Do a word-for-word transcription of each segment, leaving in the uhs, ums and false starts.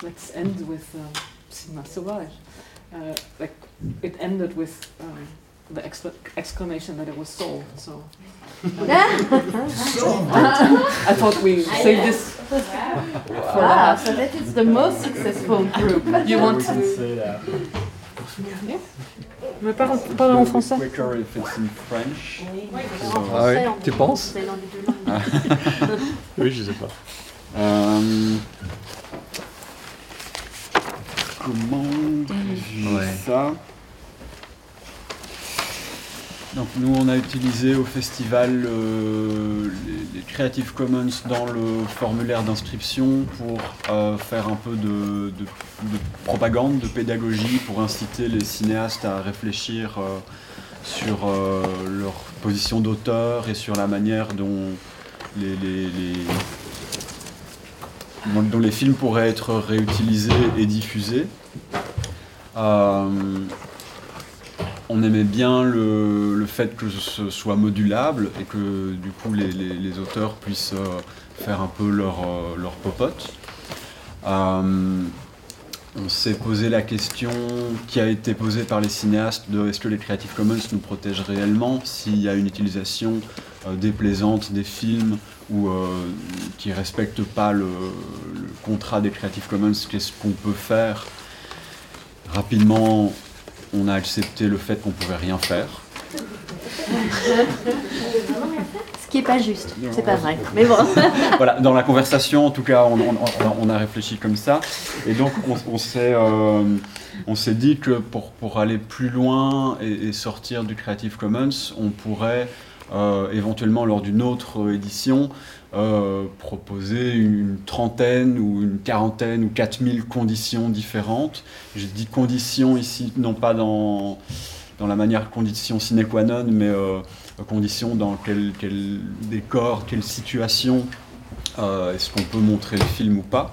let's end with um, Cinéma Sauvage. Uh, like it ended with um, the excla- exclamation that it was sold. So um, I thought we save this for wow, so that is the most successful group. You want to say that? Yeah. Mais parle, parle en français. Quicker if it's in French. Ah oui, tu penses? Oui, je sais pas. Euh, comment j'ai Ouais. ça? Donc nous on a utilisé au festival euh, les, les Creative Commons dans le formulaire d'inscription pour euh, faire un peu de, de, de propagande, de pédagogie, pour inciter les cinéastes à réfléchir euh, sur euh, leur position d'auteur et sur la manière dont les, les, les, dont les films pourraient être réutilisés et diffusés. Euh, On aimait bien le, le fait que ce soit modulable et que du coup les, les, les auteurs puissent euh, faire un peu leur, euh, leur popote. Euh, on s'est posé la question qui a été posée par les cinéastes de est-ce que les Creative Commons nous protègent réellement s'il y a une utilisation euh, déplaisante des films ou euh, qui ne respecte pas le, le contrat des Creative Commons, qu'est-ce qu'on peut faire? Rapidement, on a accepté le fait qu'on ne pouvait rien faire. Ce qui n'est pas juste, c'est pas vrai, mais bon. Voilà, dans la conversation, en tout cas, on, on, on a réfléchi comme ça. Et donc, on, on, s'est, euh, on s'est dit que pour, pour aller plus loin et, et sortir du Creative Commons, on pourrait euh, éventuellement, lors d'une autre édition, euh, proposer une trentaine ou une quarantaine ou quatre mille conditions différentes. Je dis conditions ici, non pas dans, dans la manière condition sine qua non, mais euh, conditions dans quel, quel décor, quelle situation euh, est-ce qu'on peut montrer le film ou pas.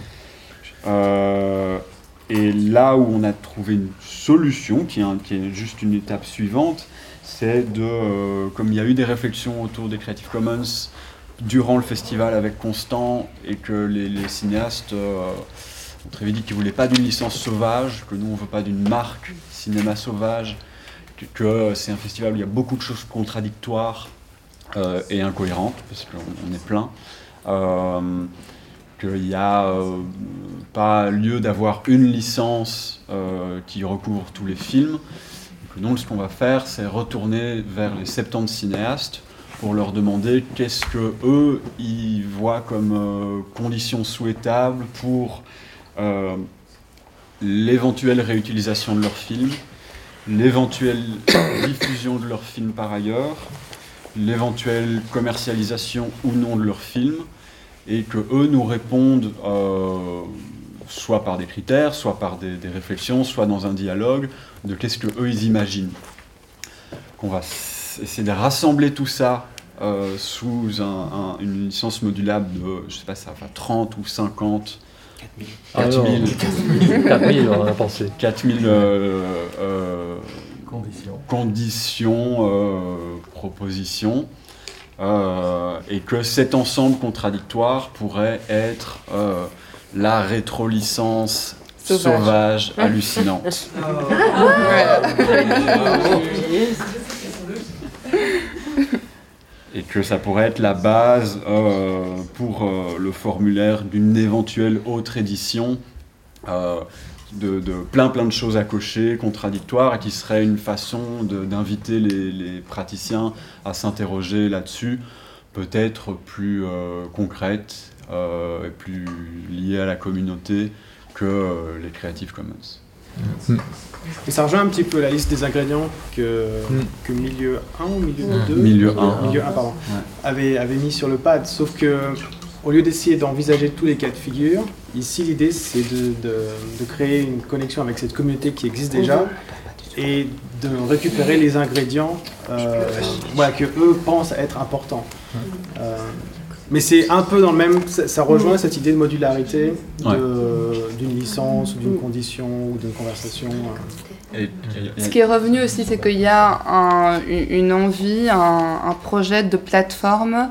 Euh, et là où on a trouvé une solution, qui est, un, qui est juste une étape suivante, c'est de, euh, comme il y a eu des réflexions autour des Creative Commons durant le festival avec Constant, et que les, les cinéastes euh, ont très vite dit qu'ils ne voulaient pas d'une licence sauvage, que nous on ne veut pas d'une marque cinéma sauvage, que, que c'est un festival où il y a beaucoup de choses contradictoires euh, et incohérentes, parce qu'on est plein, euh, qu'il n'y a euh, pas lieu d'avoir une licence euh, qui recouvre tous les films. Donc ce qu'on va faire, c'est retourner vers les soixante-dix cinéastes pour leur demander qu'est-ce que eux ils voient comme euh, conditions souhaitables pour euh, l'éventuelle réutilisation de leurs films, l'éventuelle diffusion de leurs films par ailleurs, l'éventuelle commercialisation ou non de leurs films, et que eux nous répondent euh, soit par des critères, soit par des, des réflexions, soit dans un dialogue de qu'est-ce que eux ils imaginent. On va essayer de rassembler tout ça euh, sous un, un, une licence modulable de, je sais pas, ça va trente ou cinquante, quatre mille. quatre mille, on a pensé. quatre mille euh, euh, Conditions. Conditions, euh, propositions, euh, et que cet ensemble contradictoire pourrait être euh, la rétro-licence sauvage, sauvage hallucinante. Et que ça pourrait être la base euh, pour euh, le formulaire d'une éventuelle autre édition euh, de, de plein plein de choses à cocher, contradictoires, et qui serait une façon de, d'inviter les, les praticiens à s'interroger là-dessus, peut-être plus euh, concrète euh, et plus liée à la communauté que euh, les Creative Commons. Mm. Et ça rejoint un petit peu la liste des ingrédients que, mm. que Milieu un ou Milieu deux, Milieu un, Milieu un pardon, ouais. avait, avait mis sur le pad, sauf que au lieu d'essayer d'envisager tous les cas de figure, ici l'idée c'est de, de, de créer une connexion avec cette communauté qui existe déjà et de récupérer les ingrédients euh, voilà, que eux pensent être importants. Euh, Mais c'est un peu dans le même, ça, ça rejoint cette idée de modularité de, ouais. d'une licence, ou d'une condition, ou d'une conversation. Et, et, et... Ce qui est revenu aussi, c'est qu'il y a un, une envie, un, un projet de plateforme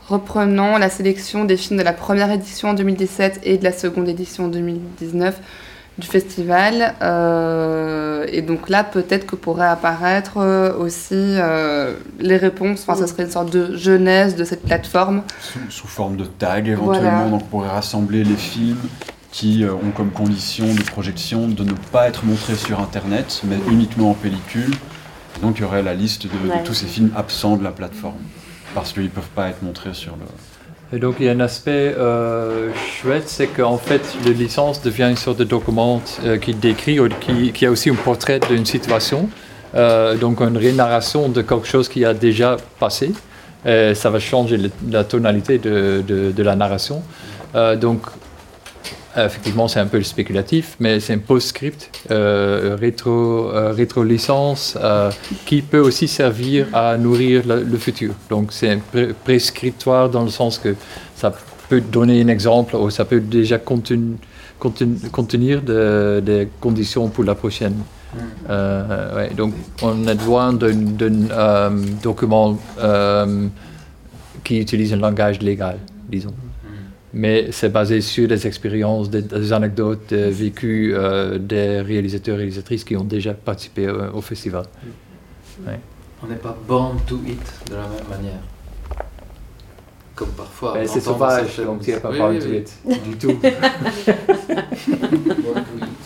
reprenant la sélection des films de la première édition en deux mille dix-sept et de la seconde édition en deux mille dix-neuf du festival. Euh, et donc là, peut-être que pourraient apparaître euh, aussi euh, les réponses. Enfin, ça serait une sorte de genèse de cette plateforme. Sous, sous forme de tag, éventuellement. Voilà. Donc, on pourrait rassembler les films qui euh, ont comme condition de projection de ne pas être montrés sur Internet, mais uniquement en pellicule. Et donc, il y aurait la liste de, ouais. de tous ces films absents de la plateforme, parce qu'ils ne peuvent pas être montrés sur le... Et donc il y a un aspect euh, chouette, c'est qu'en fait la licence devient une sorte de document euh, qui décrit, ou qui, qui a aussi un portrait d'une situation, euh, donc une rénarration de quelque chose qui a déjà passé. Et ça va changer le, la tonalité de, de, de la narration. Euh, donc effectivement c'est un peu spéculatif, mais c'est un post-script, euh, rétro, euh, rétro-licence, euh, qui peut aussi servir à nourrir le, le futur. Donc c'est un pré- prescriptoire dans le sens que ça peut donner un exemple, ou ça peut déjà contenu, contenu, contenir de, des conditions pour la prochaine. Euh, ouais, donc on a besoin d'un, d'un euh, document euh, qui utilise un langage légal, disons. Mais c'est basé sur des expériences, des, des anecdotes, des vécus euh, des réalisateurs et réalisatrices qui ont déjà participé au, au festival. Ouais. On n'est pas born to it de la même manière. Comme parfois. Mais c'est sauvage, donc tu n'es pas oui, born oui, to oui. it du tout. Born to it.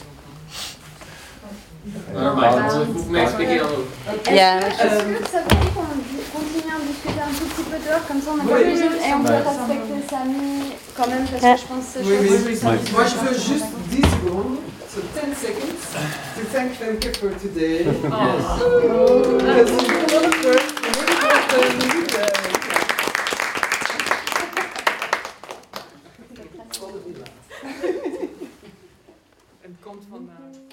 Alors, vous pouvez m'expliquer un peu. Yeah. Est-ce que ça veut dire qu'on continue à en discuter un tout petit peu dehors, comme ça on a pas besoin et on peut respecter Samy quand même parce que je pense que c'est oui, chouette. oui, oui. Moi je veux juste dix secondes, so ten seconds, to thank Femke for today. Yes. Oh. Yes. Het komt van... Uh...